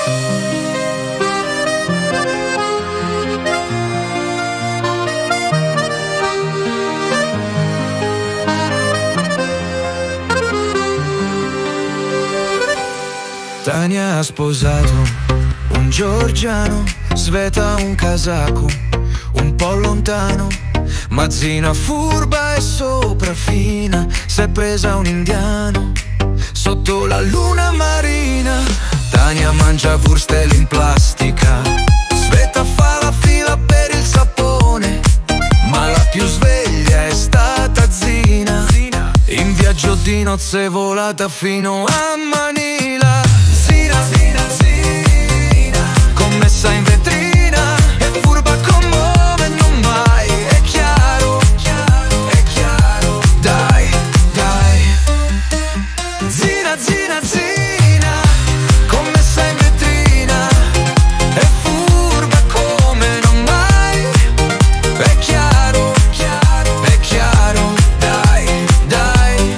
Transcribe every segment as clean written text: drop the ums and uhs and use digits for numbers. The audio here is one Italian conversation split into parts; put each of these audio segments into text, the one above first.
Tania ha sposato un georgiano, Sveta un kazako, un po' lontano. Mazzina furba e sopraffina, s'è presa un indiano sotto la luna marina. Tania mangia wurstel in plastica, Sveta fa la fila per il sapone, ma la più sveglia è stata Zina. In viaggio di nozze volata fino a Manila. Zina, Zina, Zina, commessa in vetrina, è furba come non mai. È chiaro, è chiaro, dai, dai. Zina, Zina, Zina, commessa in vetrina, è furba come non mai. È chiaro, è chiaro, dai, dai.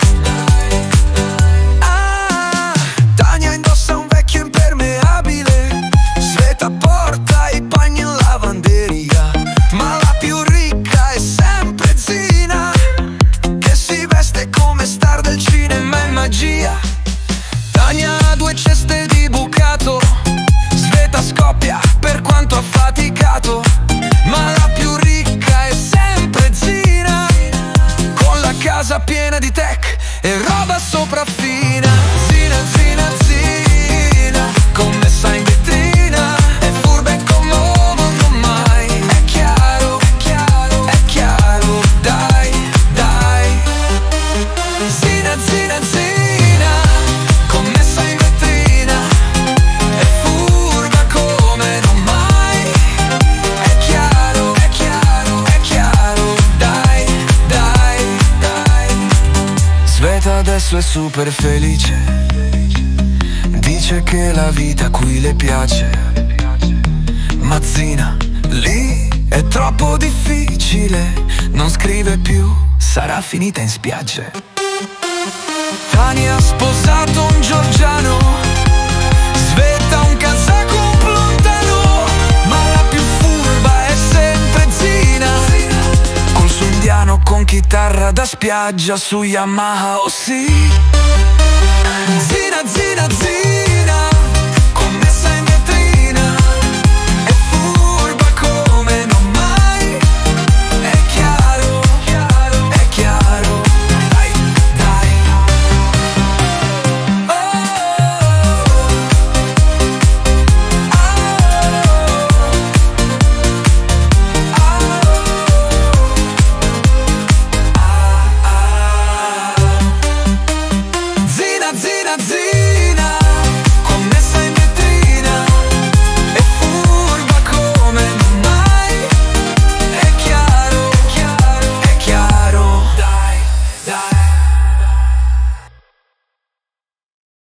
Ah, Tania indossa un vecchio impermeabile, Sveta porta i bagni in lavanderia, ma la più ricca è sempre Zina, che si veste come star del cinema e magia. Tania ha 2 ceste di bucato, Sveta scoppia per quanto ha faticato, ma la più ricca è sempre Zina, con la casa piena di tech e roba sopraffina. Zina, Zina, Zina, commessa in vetrina, è furba e come non mai. È chiaro, è chiaro, dai, dai. Zina, Zina, Zina, commessa in vetrina, è furba come non mai. È chiaro, è chiaro, è chiaro, dai, dai, dai. Sveta adesso è super felice, dice che la vita qui le piace, ma Zina lì è troppo difficile, non scrive più, sarà finita in spiagge. Tania ha sposato un georgiano, Sveta un kazako, un lontano, ma la più furba è sempre Zina, col suo indiano con chitarra da spiaggia su Yamaha, oh sì. Zina, Zina, Zina, commessa in vetrina, è furba come non mai. È chiaro, è chiaro, dai, dai. Oh, Zina, Zina, Zina.